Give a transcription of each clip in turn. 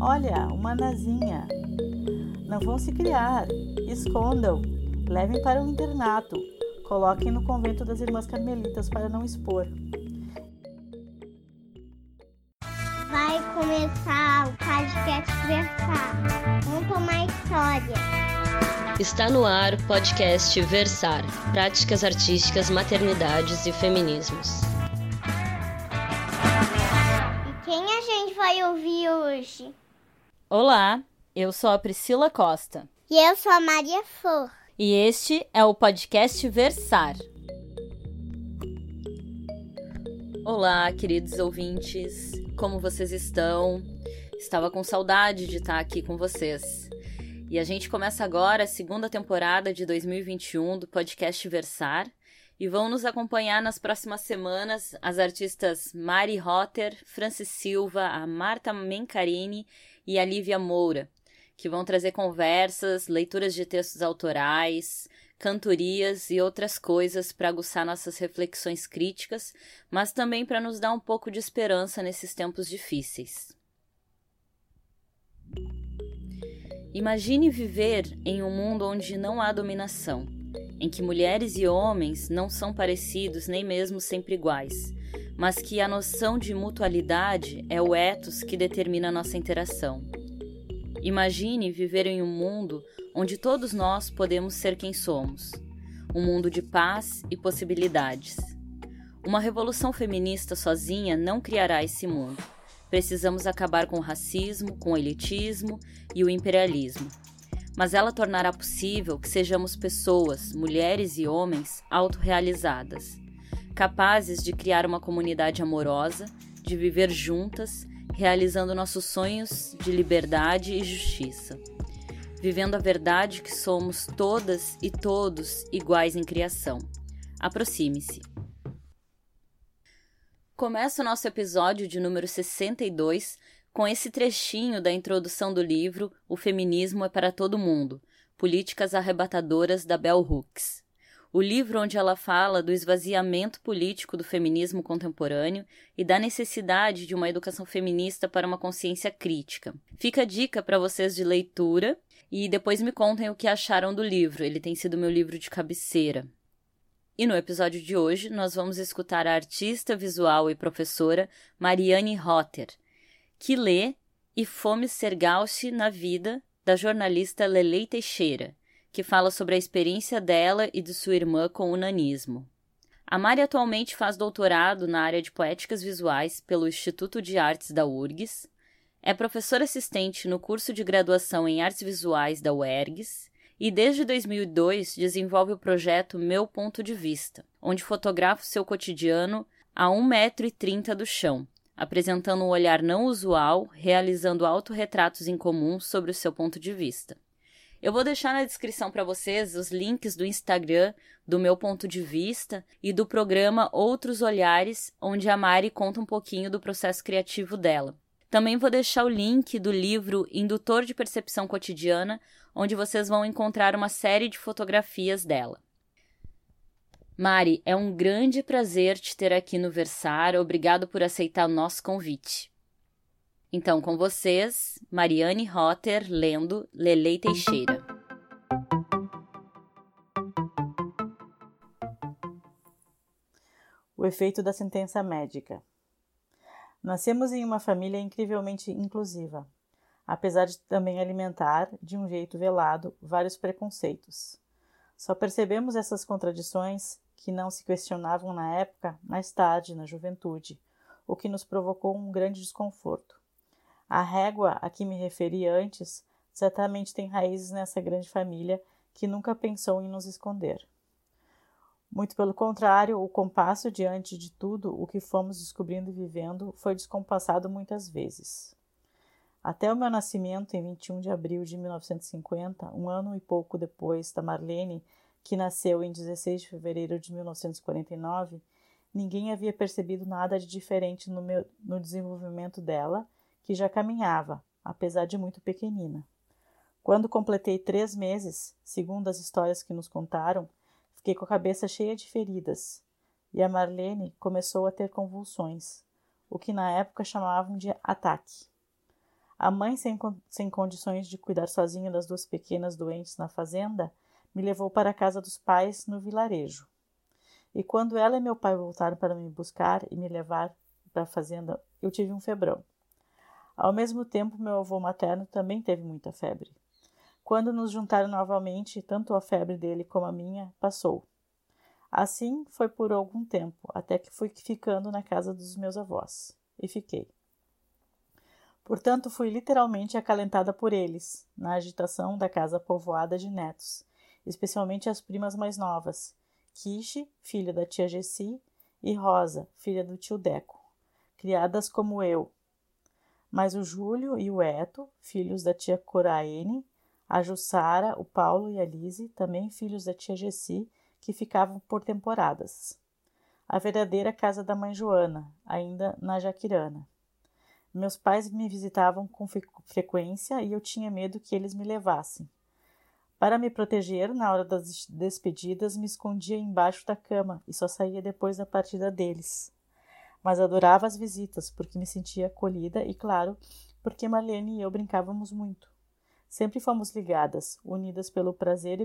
Olha, uma nazinha. Não vão se criar. Escondam. Levem para o internato. Coloquem no convento das Irmãs Carmelitas para não expor. Vai começar o podcast Versar. Conta uma história. Está no ar o podcast Versar. Práticas artísticas, maternidades e feminismos. E quem a gente vai ouvir hoje? Olá, eu sou a Priscila Costa. E eu sou a Maria Flor. E este é o podcast Versar. Olá, queridos ouvintes, como vocês estão? Estava com saudade de estar aqui com vocês. E a gente começa agora a segunda temporada de 2021 do podcast Versar e vão nos acompanhar nas próximas semanas as artistas Mari Rotter, Francis Silva, a Marta Mencarini e a Lívia Moura, que vão trazer conversas, leituras de textos autorais, cantorias e outras coisas para aguçar nossas reflexões críticas, mas também para nos dar um pouco de esperança nesses tempos difíceis. Imagine viver em um mundo onde não há dominação, em que mulheres e homens não são parecidos nem mesmo sempre iguais, mas que a noção de mutualidade é o ethos que determina a nossa interação. Imagine viver em um mundo onde todos nós podemos ser quem somos, um mundo de paz e possibilidades. Uma revolução feminista sozinha não criará esse mundo. Precisamos acabar com o racismo, com o elitismo e o imperialismo. Mas ela tornará possível que sejamos pessoas, mulheres e homens, autorrealizadas, capazes de criar uma comunidade amorosa, de viver juntas, realizando nossos sonhos de liberdade e justiça, vivendo a verdade que somos todas e todos iguais em criação. Aproxime-se. Começa o nosso episódio de número 62 com esse trechinho da introdução do livro O Feminismo é para Todo Mundo, Políticas Arrebatadoras da Bell Hooks. O livro onde ela fala do esvaziamento político do feminismo contemporâneo e da necessidade de uma educação feminista para uma consciência crítica. Fica a dica para vocês de leitura e depois me contem o que acharam do livro, ele tem sido meu livro de cabeceira. E no episódio de hoje, nós vamos escutar a artista visual e professora Mariane Rotter, que lê E Fome Sergal-se na Vida, da jornalista Lelei Teixeira, que fala sobre a experiência dela e de sua irmã com o nanismo. A Mari atualmente faz doutorado na área de poéticas visuais pelo Instituto de Artes da URGS, é professora assistente no curso de graduação em Artes Visuais da UERGS, e desde 2002 desenvolve o projeto Meu Ponto de Vista, onde fotografa o seu cotidiano a 1,30 m do chão, apresentando um olhar não usual, realizando autorretratos em comum sobre o seu ponto de vista. Eu vou deixar na descrição para vocês os links do Instagram, do Meu Ponto de Vista e do programa Outros Olhares, onde a Mari conta um pouquinho do processo criativo dela. Também vou deixar o link do livro Indutor de Percepção Cotidiana, onde vocês vão encontrar uma série de fotografias dela. Mari, é um grande prazer te ter aqui no Versar. Obrigado por aceitar o nosso convite. Então, com vocês, Mariane Rotter lendo Lelei Teixeira. O efeito da sentença médica. Nascemos em uma família incrivelmente inclusiva, apesar de também alimentar, de um jeito velado, vários preconceitos. Só percebemos essas contradições, que não se questionavam na época, mais tarde, na juventude, o que nos provocou um grande desconforto. A régua a que me referi antes certamente tem raízes nessa grande família que nunca pensou em nos esconder. Muito pelo contrário, o compasso diante de tudo o que fomos descobrindo e vivendo foi descompassado muitas vezes. Até o meu nascimento, em 21 de abril de 1950, um ano e pouco depois da Marlene, que nasceu em 16 de fevereiro de 1949, ninguém havia percebido nada de diferente no desenvolvimento dela, que já caminhava, apesar de muito pequenina. Quando completei 3 meses, segundo as histórias que nos contaram, fiquei com a cabeça cheia de feridas, e a Marlene começou a ter convulsões, o que na época chamavam de ataque. A mãe, sem condições de cuidar sozinha das 2 pequenas doentes na fazenda, me levou para a casa dos pais no vilarejo. E quando ela e meu pai voltaram para me buscar e me levar para a fazenda, eu tive um febrão. Ao mesmo tempo, meu avô materno também teve muita febre. Quando nos juntaram novamente, tanto a febre dele como a minha passou. Assim foi por algum tempo, até que fui ficando na casa dos meus avós. E fiquei. Portanto, fui literalmente acalentada por eles, na agitação da casa povoada de netos, especialmente as primas mais novas, Kishi, filha da tia Jessi, e Rosa, filha do tio Deco, criadas como eu. Mas o Júlio e o Eto, filhos da tia Coraene, a Jussara, o Paulo e a Lise, também filhos da tia Jessi, que ficavam por temporadas. A verdadeira casa da mãe Joana, ainda na Jaquirana. Meus pais me visitavam com frequência e eu tinha medo que eles me levassem. Para me proteger, na hora das despedidas, me escondia embaixo da cama e só saía depois da partida deles. Mas adorava as visitas, porque me sentia acolhida e, claro, porque Marlene e eu brincávamos muito. Sempre fomos ligadas, unidas pelo prazer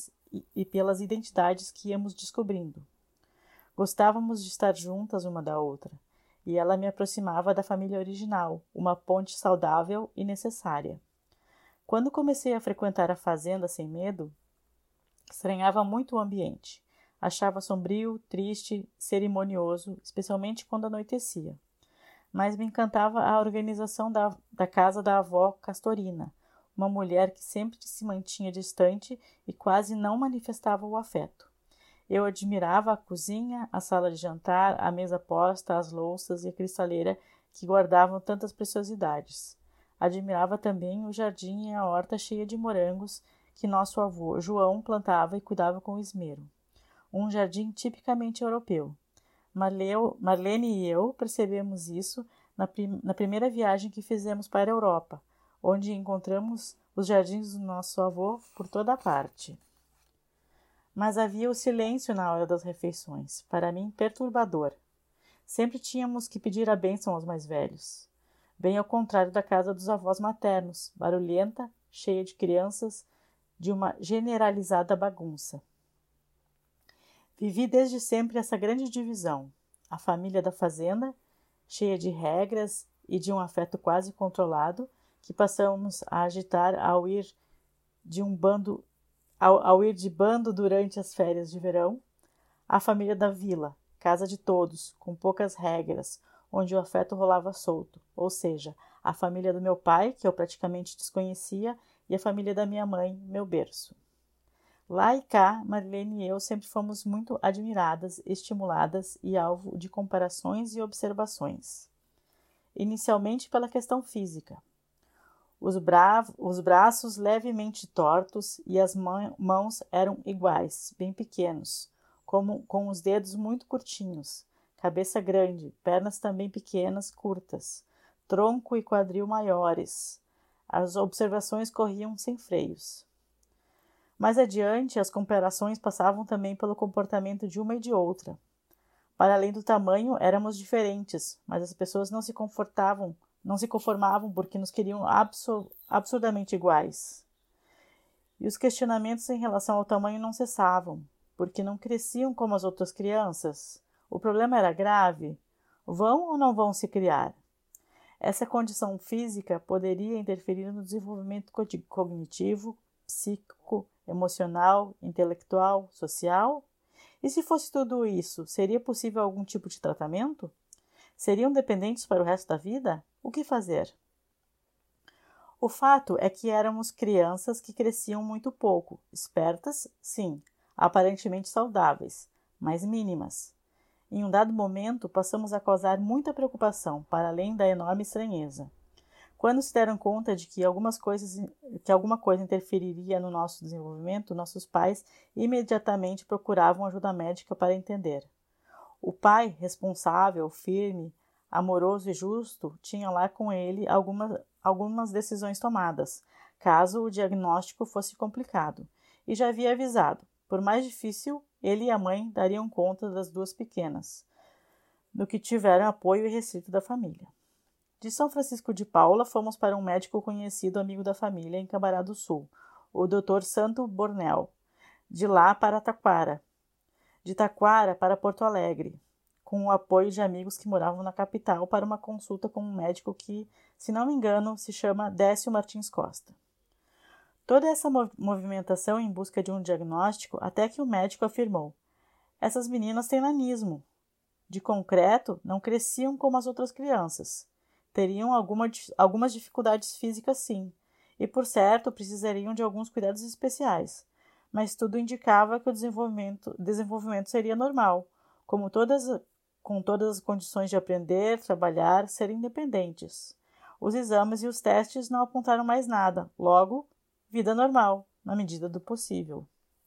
e pelas identidades que íamos descobrindo. Gostávamos de estar juntas uma da outra, e ela me aproximava da família original, uma ponte saudável e necessária. Quando comecei a frequentar a fazenda sem medo, estranhava muito o ambiente. Achava sombrio, triste, cerimonioso, especialmente quando anoitecia. Mas me encantava a organização da casa da avó Castorina, uma mulher que sempre se mantinha distante e quase não manifestava o afeto. Eu admirava a cozinha, a sala de jantar, a mesa posta, as louças e a cristaleira que guardavam tantas preciosidades. Admirava também o jardim e a horta cheia de morangos que nosso avô João plantava e cuidava com esmero. Um jardim tipicamente europeu. Marlene e eu percebemos isso na primeira viagem que fizemos para a Europa, onde encontramos os jardins do nosso avô por toda parte. Mas havia o silêncio na hora das refeições, para mim perturbador. Sempre tínhamos que pedir a bênção aos mais velhos. Bem ao contrário da casa dos avós maternos, barulhenta, cheia de crianças, de uma generalizada bagunça. Vivi desde sempre essa grande divisão. A família da fazenda, cheia de regras e de um afeto quase controlado, que passamos a agitar ao ir de bando durante as férias de verão. A família da vila, casa de todos, com poucas regras, onde o afeto rolava solto, ou seja, a família do meu pai, que eu praticamente desconhecia, e a família da minha mãe, meu berço. Lá e cá, Marlene e eu sempre fomos muito admiradas, estimuladas e alvo de comparações e observações. Inicialmente pela questão física. Os braços levemente tortos e as mãos eram iguais, bem pequenos, com os dedos muito curtinhos, cabeça grande, pernas também pequenas, curtas, tronco e quadril maiores. As observações corriam sem freios. Mais adiante, as comparações passavam também pelo comportamento de uma e de outra. Para além do tamanho, éramos diferentes, mas as pessoas não se conformavam porque nos queriam absurdamente iguais. E os questionamentos em relação ao tamanho não cessavam, porque não cresciam como as outras crianças. O problema era grave. Vão ou não vão se criar? Essa condição física poderia interferir no desenvolvimento cognitivo, psíquico, emocional, intelectual, social? E se fosse tudo isso, seria possível algum tipo de tratamento? Seriam dependentes para o resto da vida? O que fazer? O fato é que éramos crianças que cresciam muito pouco, espertas, sim, aparentemente saudáveis, mas mínimas. Em um dado momento, passamos a causar muita preocupação, para além da enorme estranheza. Quando se deram conta de que alguma coisa interferiria no nosso desenvolvimento, nossos pais imediatamente procuravam ajuda médica para entender. O pai, responsável, firme, amoroso e justo, tinha lá com ele algumas decisões tomadas, caso o diagnóstico fosse complicado, e já havia avisado. Por mais difícil, ele e a mãe dariam conta das 2 pequenas, no que tiveram apoio irrestrito da família. De São Francisco de Paula, fomos para um médico conhecido, amigo da família, em Cambará do Sul, o Dr. Santo Bornel. De lá para Taquara. De Taquara para Porto Alegre, com o apoio de amigos que moravam na capital para uma consulta com um médico que, se não me engano, se chama Décio Martins Costa. Toda essa movimentação em busca de um diagnóstico até que o médico afirmou: essas meninas têm nanismo. De concreto, não cresciam como as outras crianças. Teriam algumas dificuldades físicas, sim, e, por certo, precisariam de alguns cuidados especiais. Mas tudo indicava que o desenvolvimento seria normal, com todas as condições de aprender, trabalhar, ser independentes. Os exames e os testes não apontaram mais nada, logo, vida normal, na medida do possível.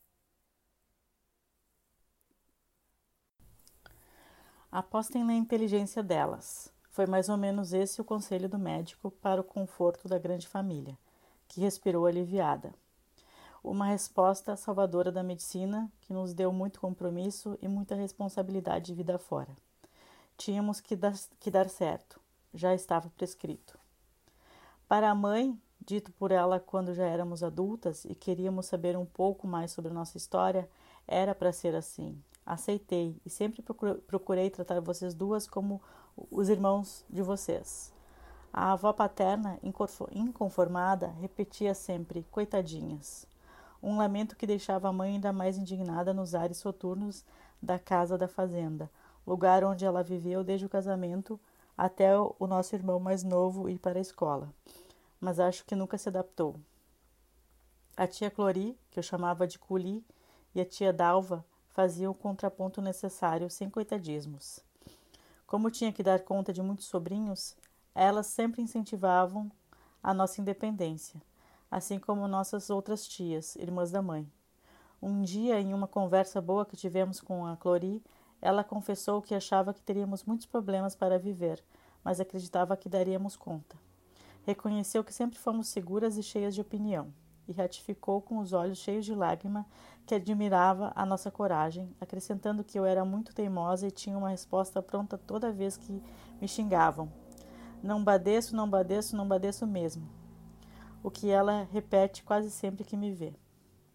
Apostem na inteligência delas. Foi mais ou menos esse o conselho do médico para o conforto da grande família, que respirou aliviada. Uma resposta salvadora da medicina que nos deu muito compromisso e muita responsabilidade de vida fora. Tínhamos que dar certo. Já estava prescrito. Para a mãe, dito por ela quando já éramos adultas e queríamos saber um pouco mais sobre a nossa história, era para ser assim. Aceitei e sempre procurei tratar vocês duas como os irmãos de vocês. A avó paterna, inconformada, repetia sempre, coitadinhas. Um lamento que deixava a mãe ainda mais indignada nos ares soturnos da casa da fazenda, lugar onde ela viveu desde o casamento até o nosso irmão mais novo ir para a escola. Mas acho que nunca se adaptou. A tia Clori, que eu chamava de Culi, e a tia Dalva faziam o contraponto necessário sem coitadismos. Como tinha que dar conta de muitos sobrinhos, elas sempre incentivavam a nossa independência, assim como nossas outras tias, irmãs da mãe. Um dia, em uma conversa boa que tivemos com a Clori, ela confessou que achava que teríamos muitos problemas para viver, mas acreditava que daríamos conta. Reconheceu que sempre fomos seguras e cheias de opinião, e ratificou com os olhos cheios de lágrima que admirava a nossa coragem, acrescentando que eu era muito teimosa e tinha uma resposta pronta toda vez que me xingavam. Não badeço, não badeço, não badeço mesmo. O que ela repete quase sempre que me vê.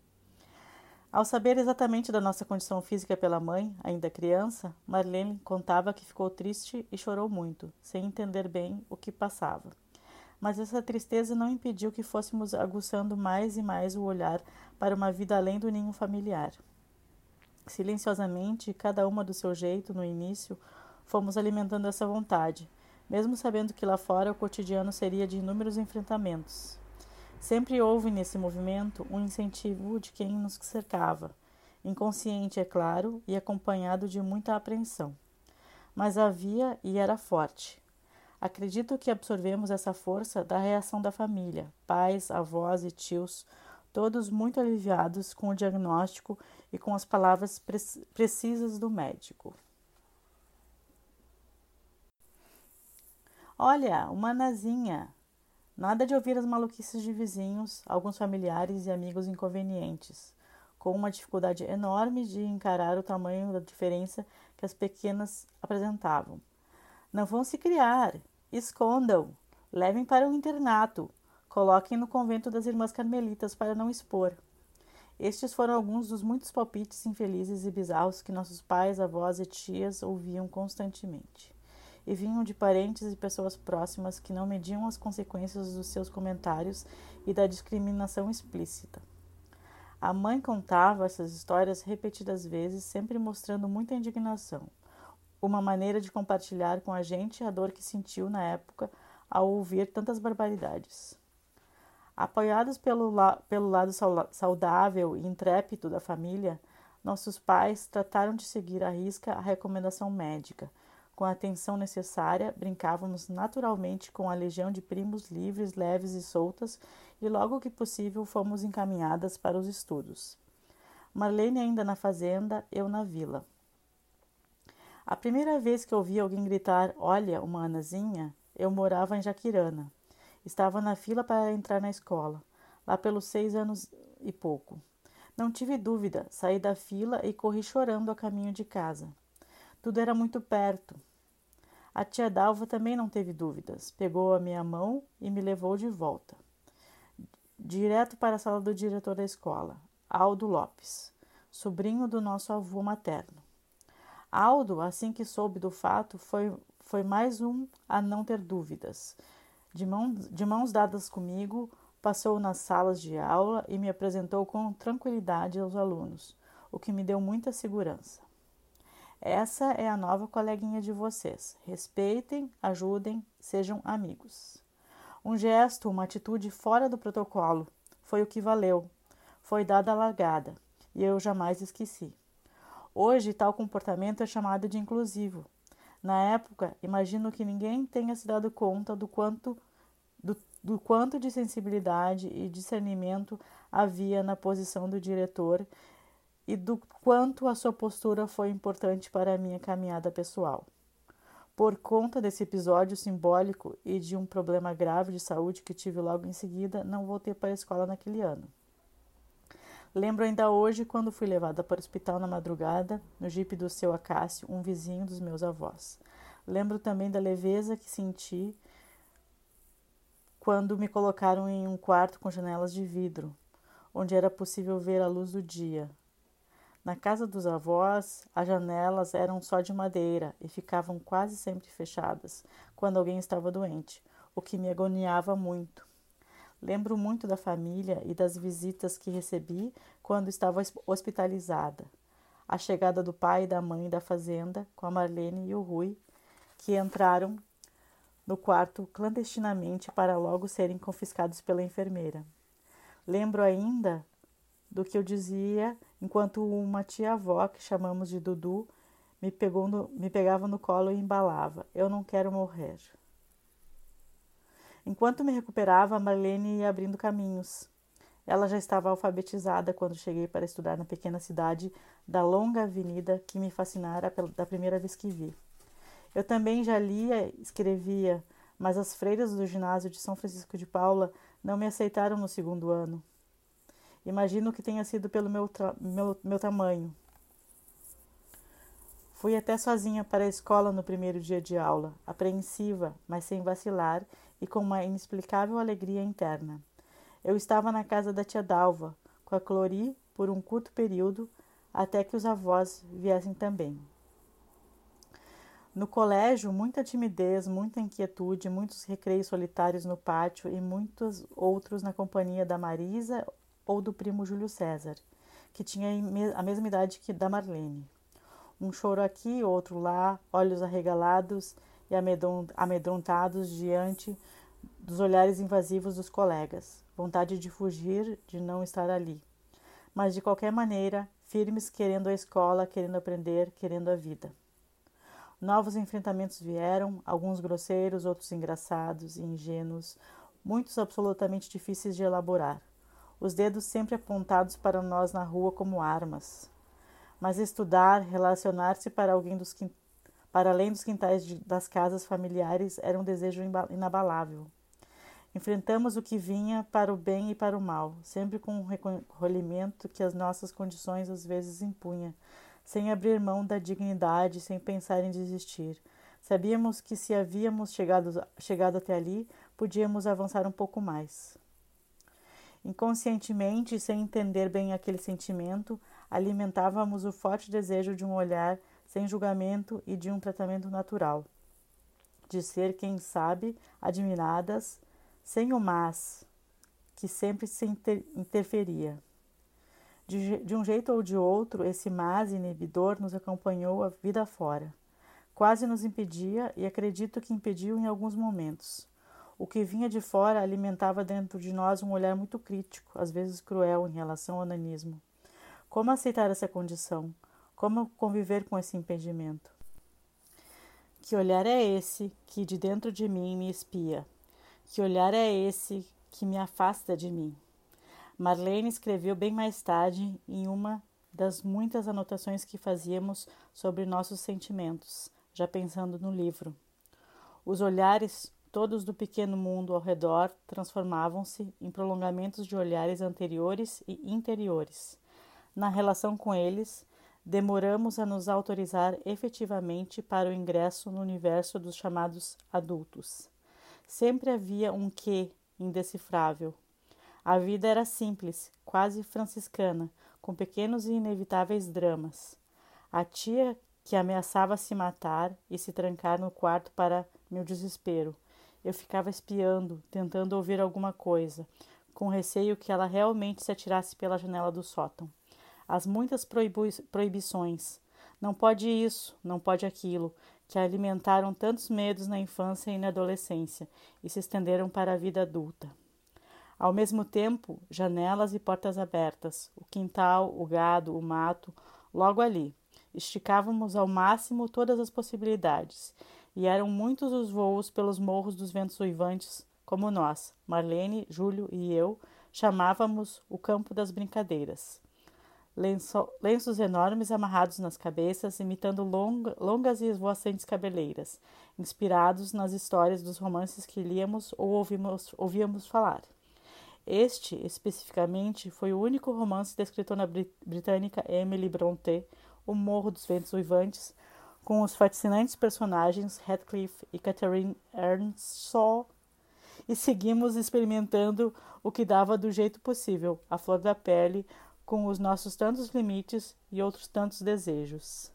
Ao saber exatamente da nossa condição física pela mãe, ainda criança, Marlene contava que ficou triste e chorou muito, sem entender bem o que passava. Mas essa tristeza não impediu que fôssemos aguçando mais e mais o olhar para uma vida além do ninho familiar. Silenciosamente, cada uma do seu jeito, no início, fomos alimentando essa vontade, mesmo sabendo que lá fora o cotidiano seria de inúmeros enfrentamentos. Sempre houve nesse movimento um incentivo de quem nos cercava, inconsciente, é claro, e acompanhado de muita apreensão. Mas havia e era forte. Acredito que absorvemos essa força da reação da família, pais, avós e tios, todos muito aliviados com o diagnóstico e com as palavras precisas do médico. Olha, uma Anazinha! Nada de ouvir as maluquices de vizinhos, alguns familiares e amigos inconvenientes, com uma dificuldade enorme de encarar o tamanho da diferença que as pequenas apresentavam. Não vão se criar, escondam, levem para o internato, coloquem no convento das Irmãs Carmelitas para não expor. Estes foram alguns dos muitos palpites infelizes e bizarros que nossos pais, avós e tias ouviam constantemente. E vinham de parentes e pessoas próximas que não mediam as consequências dos seus comentários e da discriminação explícita. A mãe contava essas histórias repetidas vezes, sempre mostrando muita indignação, uma maneira de compartilhar com a gente a dor que sentiu na época ao ouvir tantas barbaridades. Apoiados pelo lado saudável e intrépido da família, nossos pais trataram de seguir à risca a recomendação médica. Com a atenção necessária, brincávamos naturalmente com a legião de primos livres, leves e soltas, e logo que possível fomos encaminhadas para os estudos. Marlene ainda na fazenda, eu na vila. A primeira vez que ouvi alguém gritar, olha, uma Anazinha, eu morava em Jaquirana. Estava na fila para entrar na escola, lá pelos 6 anos e pouco. Não tive dúvida, saí da fila e corri chorando a caminho de casa. Tudo era muito perto. A tia Dalva também não teve dúvidas. Pegou a minha mão e me levou de volta, direto para a sala do diretor da escola, Aldo Lopes, sobrinho do nosso avô materno. Aldo, assim que soube do fato, foi mais um a não ter dúvidas. De mãos dadas comigo, passou nas salas de aula e me apresentou com tranquilidade aos alunos, o que me deu muita segurança. Essa é a nova coleguinha de vocês. Respeitem, ajudem, sejam amigos. Um gesto, uma atitude fora do protocolo foi o que valeu. Foi dada a largada e eu jamais esqueci. Hoje, tal comportamento é chamado de inclusivo. Na época, imagino que ninguém tenha se dado conta do quanto de sensibilidade e discernimento havia na posição do diretor e do quanto a sua postura foi importante para a minha caminhada pessoal. Por conta desse episódio simbólico e de um problema grave de saúde que tive logo em seguida, não voltei para a escola naquele ano. Lembro ainda hoje quando fui levada para o hospital na madrugada, no jipe do seu Acácio, um vizinho dos meus avós. Lembro também da leveza que senti quando me colocaram em um quarto com janelas de vidro, onde era possível ver a luz do dia. Na casa dos avós, as janelas eram só de madeira e ficavam quase sempre fechadas quando alguém estava doente, o que me agoniava muito. Lembro muito da família e das visitas que recebi quando estava hospitalizada. A chegada do pai e da mãe da fazenda, com a Marlene e o Rui, que entraram no quarto clandestinamente para logo serem confiscados pela enfermeira. Lembro ainda do que eu dizia enquanto uma tia-avó, que chamamos de Dudu, me pegava no colo e embalava. Eu não quero morrer. Enquanto me recuperava, a Marlene ia abrindo caminhos. Ela já estava alfabetizada quando cheguei para estudar na pequena cidade da longa avenida que me fascinara da primeira vez que vi. Eu também já lia e escrevia, mas as freiras do ginásio de São Francisco de Paula não me aceitaram no segundo ano. Imagino que tenha sido pelo meu tamanho. Fui até sozinha para a escola no primeiro dia de aula, apreensiva, mas sem vacilar e com uma inexplicável alegria interna. Eu estava na casa da tia Dalva, com a Clori, por um curto período, até que os avós viessem também. No colégio, muita timidez, muita inquietude, muitos recreios solitários no pátio e muitos outros na companhia da Marisa ou do primo Júlio César, que tinha a mesma idade que da Marlene. Um choro aqui, outro lá, olhos arregalados e amedrontados diante dos olhares invasivos dos colegas, vontade de fugir, de não estar ali. Mas, de qualquer maneira, firmes, querendo a escola, querendo aprender, querendo a vida. Novos enfrentamentos vieram, alguns grosseiros, outros engraçados e ingênuos, muitos absolutamente difíceis de elaborar. Os dedos sempre apontados para nós na rua como armas. Mas estudar, relacionar-se para além dos quintais das casas familiares era um desejo inabalável. Enfrentamos o que vinha para o bem e para o mal, sempre com um recolhimento que as nossas condições às vezes impunha, sem abrir mão da dignidade, sem pensar em desistir. Sabíamos que se havíamos chegado até ali, podíamos avançar um pouco mais. Inconscientemente, sem entender bem aquele sentimento, alimentávamos o forte desejo de um olhar sem julgamento e de um tratamento natural, de ser, quem sabe, admiradas, sem o mas, que sempre se interferia. De um jeito ou de outro, esse mas inibidor nos acompanhou a vida fora. Quase nos impedia, e acredito que impediu em alguns momentos. O que vinha de fora alimentava dentro de nós um olhar muito crítico, às vezes cruel, em relação ao nanismo. Como aceitar essa condição? Como conviver com esse impedimento? Que olhar é esse que de dentro de mim me espia? Que olhar é esse que me afasta de mim? Marlene escreveu bem mais tarde em uma das muitas anotações que fazíamos sobre nossos sentimentos, já pensando no livro. Os olhares todos do pequeno mundo ao redor transformavam-se em prolongamentos de olhares anteriores e interiores. Na relação com eles, demoramos a nos autorizar efetivamente para o ingresso no universo dos chamados adultos. Sempre havia um quê indecifrável. A vida era simples, quase franciscana, com pequenos e inevitáveis dramas. A tia que ameaçava se matar e se trancar no quarto para meu desespero. Eu ficava espiando, tentando ouvir alguma coisa, com receio que ela realmente se atirasse pela janela do sótão. As muitas proibições, não pode isso, não pode aquilo, que alimentaram tantos medos na infância e na adolescência e se estenderam para a vida adulta. Ao mesmo tempo, janelas e portas abertas, o quintal, o gado, o mato, logo ali. Esticávamos ao máximo todas as possibilidades, e eram muitos os voos pelos morros dos ventos uivantes, como nós, Marlene, Júlio e eu, chamávamos o campo das brincadeiras. Lenços enormes amarrados nas cabeças, imitando longas e esvoaçantes cabeleiras, inspirados nas histórias dos romances que líamos ou ouvíamos falar. Este, especificamente, foi o único romance da escritora britânica Emily Brontë, O Morro dos Ventos Uivantes, com os fascinantes personagens Heathcliff e Catherine Earnshaw, e seguimos experimentando o que dava do jeito possível, à flor da pele, com os nossos tantos limites e outros tantos desejos.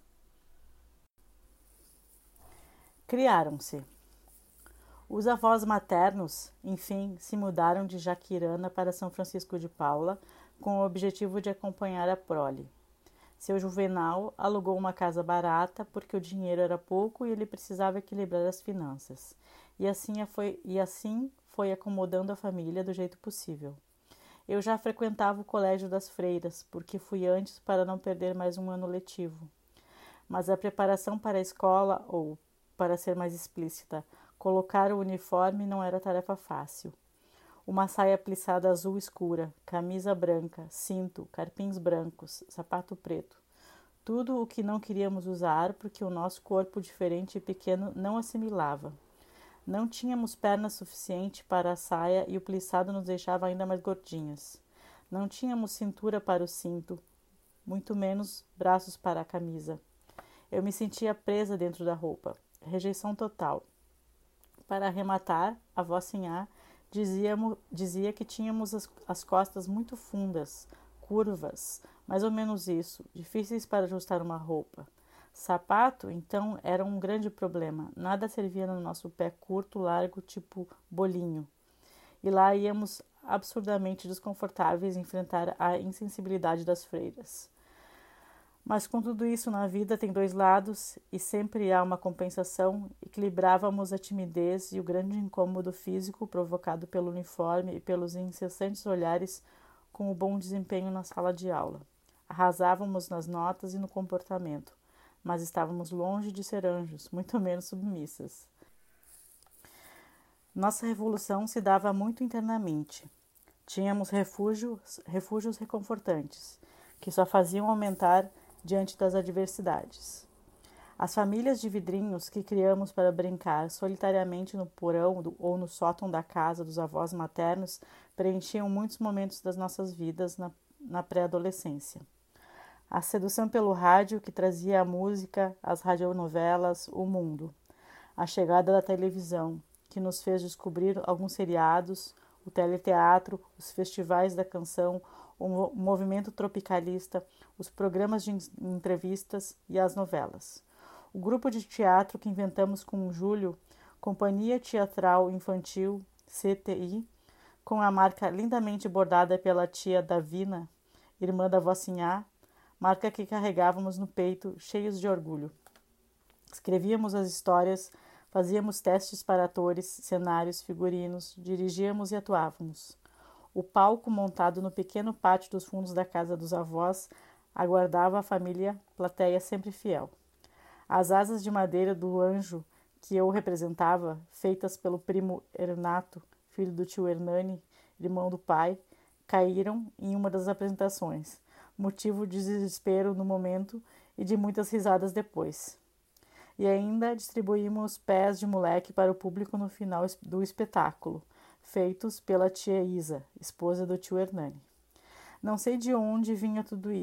Criaram-se. Os avós maternos, enfim, se mudaram de Jaquirana para São Francisco de Paula, com o objetivo de acompanhar a prole. Seu Juvenal alugou uma casa barata porque o dinheiro era pouco e ele precisava equilibrar as finanças. E assim foi acomodando a família do jeito possível. Eu já frequentava o colégio das freiras, porque fui antes para não perder mais um ano letivo. Mas a preparação para a escola, ou, para ser mais explícita, colocar o uniforme não era tarefa fácil. Uma saia plissada azul escura, camisa branca, cinto, carpins brancos, sapato preto. Tudo o que não queríamos usar porque o nosso corpo diferente e pequeno não assimilava. Não tínhamos perna suficiente para a saia e o plissado nos deixava ainda mais gordinhas. Não tínhamos cintura para o cinto, muito menos braços para a camisa. Eu me sentia presa dentro da roupa. Rejeição total. Para arrematar, a avó Sinhá dizia que tínhamos as costas muito fundas, curvas, mais ou menos isso, difíceis para ajustar uma roupa. Sapato, então, era um grande problema. Nada servia no nosso pé curto, largo, tipo bolinho. E lá íamos absurdamente desconfortáveis enfrentar a insensibilidade das freiras. Mas com tudo isso na vida tem dois lados e sempre há uma compensação. Equilibrávamos a timidez e o grande incômodo físico provocado pelo uniforme e pelos incessantes olhares com o bom desempenho na sala de aula. Arrasávamos nas notas e no comportamento, mas estávamos longe de ser anjos, muito menos submissas. Nossa revolução se dava muito internamente. Tínhamos refúgios reconfortantes, que só faziam aumentar diante das adversidades. As famílias de vidrinhos que criamos para brincar solitariamente no porão ou no sótão da casa dos avós maternos preenchiam muitos momentos das nossas vidas na pré-adolescência. A sedução pelo rádio que trazia a música, as radionovelas, o mundo. A chegada da televisão, que nos fez descobrir alguns seriados, o teleteatro, os festivais da canção, o movimento tropicalista, os programas de entrevistas e as novelas. O grupo de teatro que inventamos com o Júlio, Companhia Teatral Infantil, CTI, com a marca lindamente bordada pela tia Davina, irmã da avó Sinhá, marca que carregávamos no peito, cheios de orgulho. Escrevíamos as histórias, fazíamos testes para atores, cenários, figurinos, dirigíamos e atuávamos. O palco montado no pequeno pátio dos fundos da casa dos avós aguardava a família plateia sempre fiel. As asas de madeira do anjo que eu representava, feitas pelo primo Hernato, filho do tio Hernani, irmão do pai, caíram em uma das apresentações, motivo de desespero no momento e de muitas risadas depois. E ainda distribuímos pés de moleque para o público no final do espetáculo, feitos pela tia Isa, esposa do tio Hernani. Não sei de onde vinha tudo isso,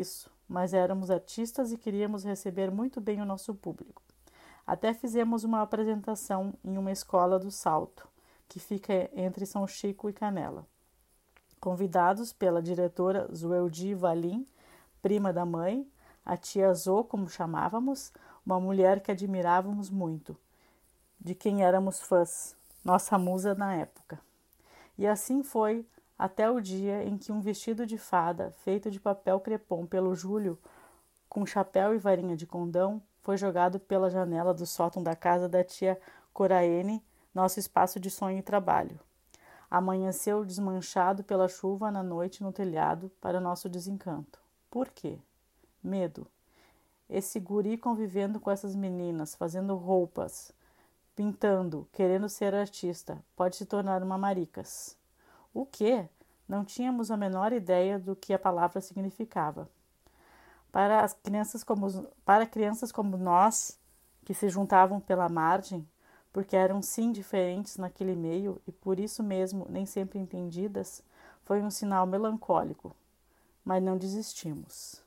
mas éramos artistas e queríamos receber muito bem o nosso público. Até fizemos uma apresentação em uma escola do Salto, que fica entre São Chico e Canela. Convidados pela diretora Zueldi Valim, prima da mãe, a tia Zô, como chamávamos, uma mulher que admirávamos muito, de quem éramos fãs, nossa musa na época. E assim foi até o dia em que um vestido de fada, feito de papel crepom pelo Júlio, com chapéu e varinha de condão, foi jogado pela janela do sótão da casa da tia Coraene, nosso espaço de sonho e trabalho. Amanheceu desmanchado pela chuva na noite no telhado, para nosso desencanto. Por quê? Medo. Esse guri convivendo com essas meninas, fazendo roupas, pintando, querendo ser artista, pode se tornar uma maricas. O quê? Não tínhamos a menor ideia do que a palavra significava. Para crianças como nós, que se juntavam pela margem, porque eram sim diferentes naquele meio e por isso mesmo nem sempre entendidas, foi um sinal melancólico. Mas não desistimos.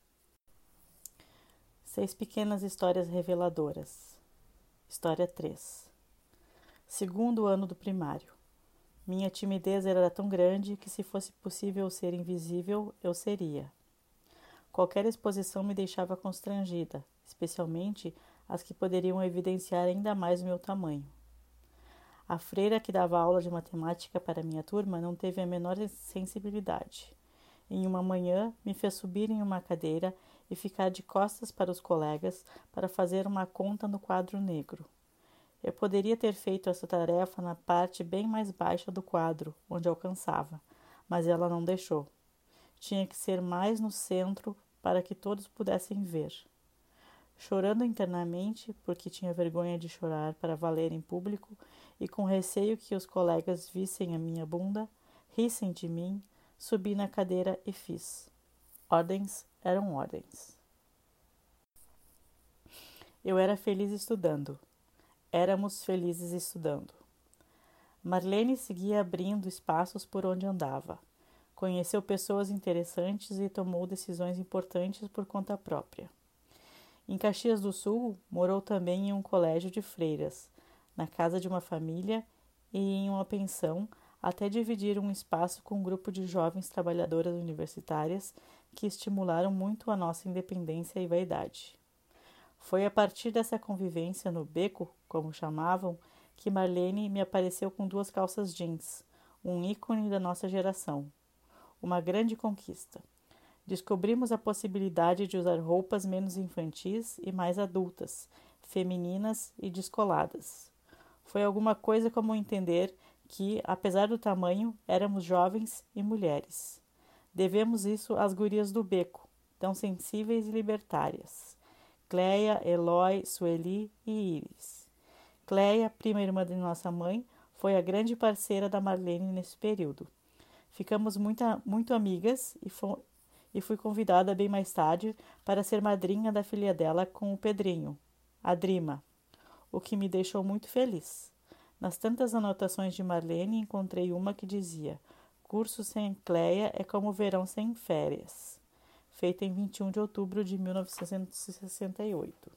6 pequenas histórias reveladoras. História 3. Segundo ano do primário. Minha timidez era tão grande que, se fosse possível ser invisível, eu seria. Qualquer exposição me deixava constrangida, especialmente as que poderiam evidenciar ainda mais o meu tamanho. A freira que dava aula de matemática para minha turma não teve a menor sensibilidade. Em uma manhã, me fez subir em uma cadeira e ficar de costas para os colegas para fazer uma conta no quadro negro. Eu poderia ter feito essa tarefa na parte bem mais baixa do quadro, onde alcançava, mas ela não deixou. Tinha que ser mais no centro para que todos pudessem ver. Chorando internamente, porque tinha vergonha de chorar para valer em público e com receio que os colegas vissem a minha bunda, rissem de mim, subi na cadeira e fiz. Ordens eram ordens. Eu era feliz estudando. Éramos felizes estudando. Marlene seguia abrindo espaços por onde andava. Conheceu pessoas interessantes e tomou decisões importantes por conta própria. Em Caxias do Sul, morou também em um colégio de freiras, na casa de uma família e em uma pensão, até dividir um espaço com um grupo de jovens trabalhadoras universitárias que estimularam muito a nossa independência e vaidade. Foi a partir dessa convivência no beco, como chamavam, que Marlene me apareceu com 2 calças jeans, um ícone da nossa geração. Uma grande conquista. Descobrimos a possibilidade de usar roupas menos infantis e mais adultas, femininas e descoladas. Foi alguma coisa como entender que, apesar do tamanho, éramos jovens e mulheres. Devemos isso às gurias do beco, tão sensíveis e libertárias. Cleia, Eloy, Sueli e Iris. Cleia, prima irmã de nossa mãe, foi a grande parceira da Marlene nesse período. Ficamos muito amigas e fui convidada bem mais tarde para ser madrinha da filha dela com o Pedrinho, a Drima, o que me deixou muito feliz. Nas tantas anotações de Marlene, encontrei uma que dizia: curso sem Cleia é como verão sem férias. Feita em 21 de outubro de 1968.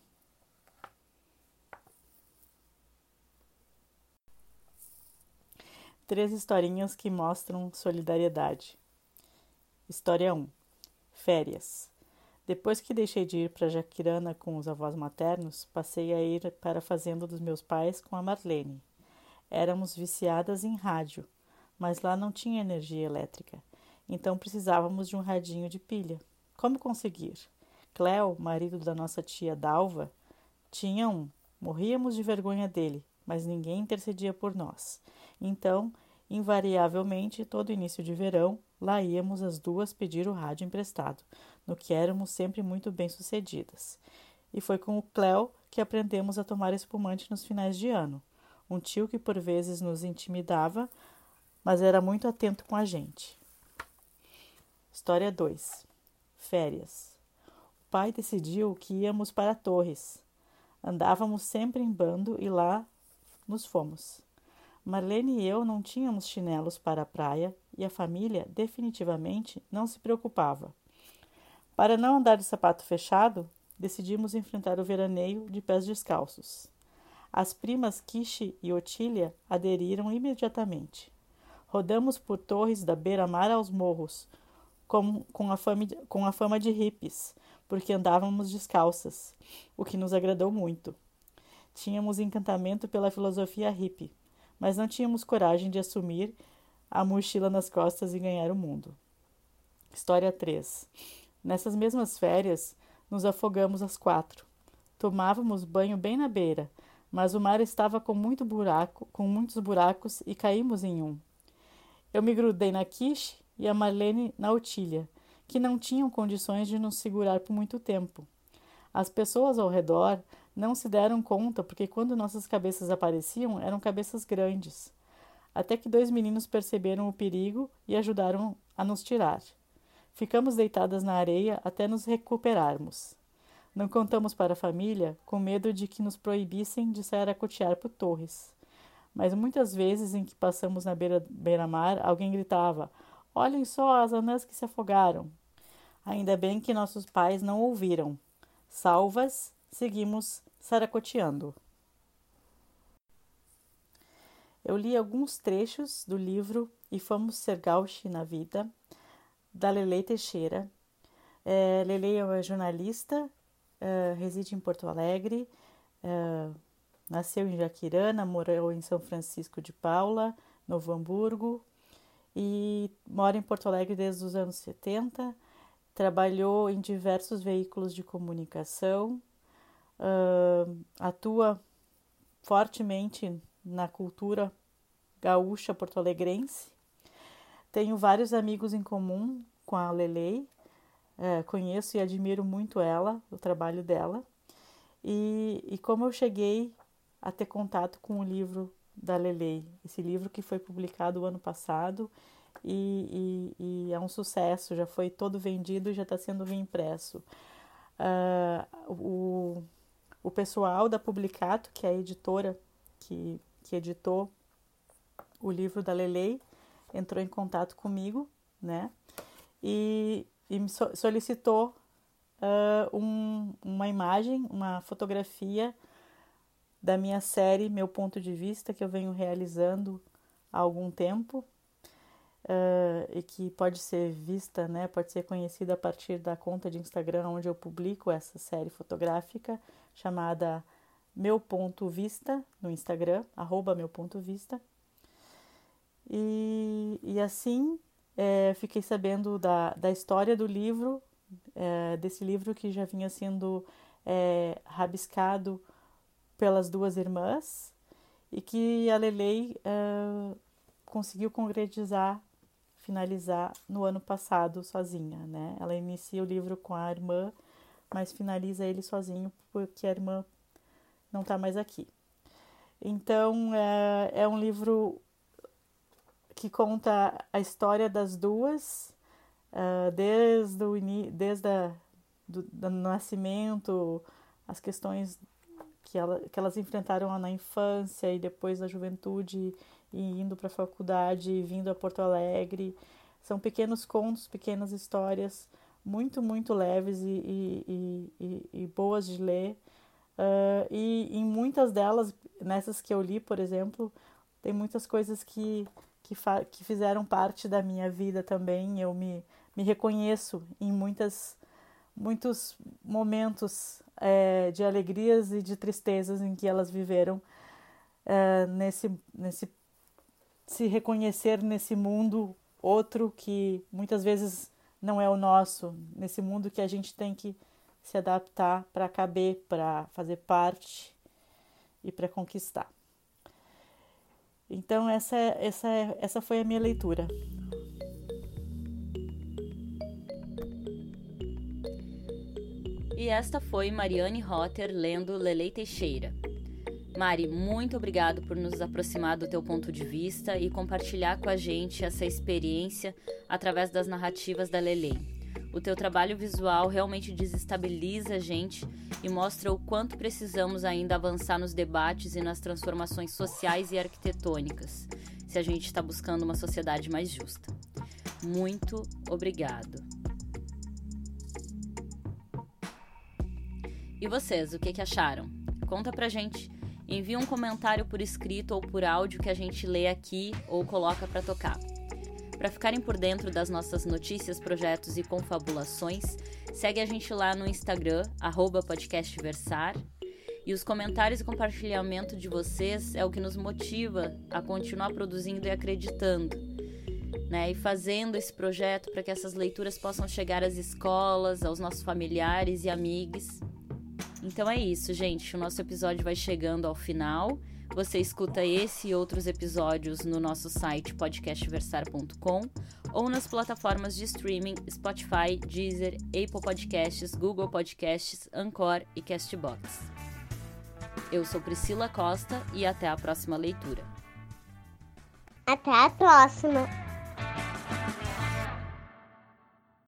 Três historinhas que mostram solidariedade. História 1. Férias. Depois que deixei de ir para Jaquirana com os avós maternos, passei a ir para a fazenda dos meus pais com a Marlene. Éramos viciadas em rádio, mas lá não tinha energia elétrica, então precisávamos de um radinho de pilha. Como conseguir? Cléo, marido da nossa tia Dalva, tinha um. Morríamos de vergonha dele, mas ninguém intercedia por nós. Então, invariavelmente, todo início de verão, lá íamos as duas pedir o rádio emprestado, no que éramos sempre muito bem-sucedidas. E foi com o Cléo que aprendemos a tomar espumante nos finais de ano. Um tio que por vezes nos intimidava, mas era muito atento com a gente. História 2. Férias. O pai decidiu que íamos para Torres. Andávamos sempre em bando e lá nos fomos. Marlene e eu não tínhamos chinelos para a praia e a família definitivamente não se preocupava. Para não andar de sapato fechado, decidimos enfrentar o veraneio de pés descalços. As primas Kishi e Otília aderiram imediatamente. Rodamos por torres da beira-mar aos morros, com a fama de hippies, porque andávamos descalças, o que nos agradou muito. Tínhamos encantamento pela filosofia hippie, mas não tínhamos coragem de assumir a mochila nas costas e ganhar o mundo. História 3. Nessas mesmas férias, nos afogamos às 4. Tomávamos banho bem na beira, mas o mar estava com muitos buracos e caímos em um. Eu me grudei na Kishi e a Marlene na Otília, que não tinham condições de nos segurar por muito tempo. As pessoas ao redor não se deram conta porque quando nossas cabeças apareciam, eram cabeças grandes. Até que 2 meninos perceberam o perigo e ajudaram a nos tirar. Ficamos deitadas na areia até nos recuperarmos. Não contamos para a família, com medo de que nos proibissem de saracotear por torres. Mas muitas vezes em que passamos na beira-mar, alguém gritava: "Olhem só as anãs que se afogaram!" Ainda bem que nossos pais não ouviram. Salvas, seguimos saracoteando. Eu li alguns trechos do livro E Fomos Ser Gauche na Vida, da Lelei Teixeira. Lelei é uma jornalista, reside em Porto Alegre, nasceu em Jaquirana, morou em São Francisco de Paula, Novo Hamburgo, e mora em Porto Alegre desde os anos 70, trabalhou em diversos veículos de comunicação, atua fortemente na cultura gaúcha porto-alegrense. Tenho vários amigos em comum com a Lelei, conheço e admiro muito ela, o trabalho dela, e como eu cheguei a ter contato com o livro da Lelei, esse livro que foi publicado o ano passado e é um sucesso, já foi todo vendido e já está sendo reimpresso. O pessoal da Publicato, que é a editora que editou o livro da Lelei, entrou em contato comigo, né? E me solicitou uma imagem, uma fotografia da minha série Meu Ponto de Vista, que eu venho realizando há algum tempo, e que pode ser vista, né, pode ser conhecida a partir da conta de Instagram onde eu publico essa série fotográfica, chamada Meu Ponto Vista, no Instagram, @meupontovista. E assim, fiquei sabendo da história do livro, desse livro que já vinha sendo rabiscado pelas 2 irmãs e que a Lelei conseguiu concretizar, finalizar no ano passado sozinha, né? Ela inicia o livro com a irmã, mas finaliza ele sozinho porque a irmã não está mais aqui. Então, é um livro que conta a história das duas, desde o nascimento, as questões que elas enfrentaram na infância e depois na juventude, e indo para a faculdade, vindo a Porto Alegre. São pequenos contos, pequenas histórias, muito, muito leves e boas de ler. E em muitas delas, nessas que eu li, por exemplo, tem muitas coisas que fizeram parte da minha vida também. Eu me reconheço em muitos momentos de alegrias e de tristezas em que elas viveram, se reconhecer nesse mundo outro que muitas vezes não é o nosso, nesse mundo que a gente tem que se adaptar para caber, para fazer parte e para conquistar. Então essa foi a minha leitura. E esta foi Mariane Rotter lendo Lelei Teixeira. Mari, muito obrigado por nos aproximar do teu ponto de vista e compartilhar com a gente essa experiência através das narrativas da Lelei. O teu trabalho visual realmente desestabiliza a gente e mostra o quanto precisamos ainda avançar nos debates e nas transformações sociais e arquitetônicas, se a gente está buscando uma sociedade mais justa. Muito obrigado. E vocês, o que acharam? Conta pra gente. Envia um comentário por escrito ou por áudio que a gente lê aqui ou coloca pra tocar. Para ficarem por dentro das nossas notícias, projetos e confabulações, segue a gente lá no Instagram, @podcastversar. E os comentários e compartilhamento de vocês é o que nos motiva a continuar produzindo e acreditando, né? E fazendo esse projeto para que essas leituras possam chegar às escolas, aos nossos familiares e amigos. Então é isso, gente. O nosso episódio vai chegando ao final. Você escuta esse e outros episódios no nosso site podcastversar.com ou nas plataformas de streaming Spotify, Deezer, Apple Podcasts, Google Podcasts, Anchor e Castbox. Eu sou Priscila Costa e até a próxima leitura. Até a próxima!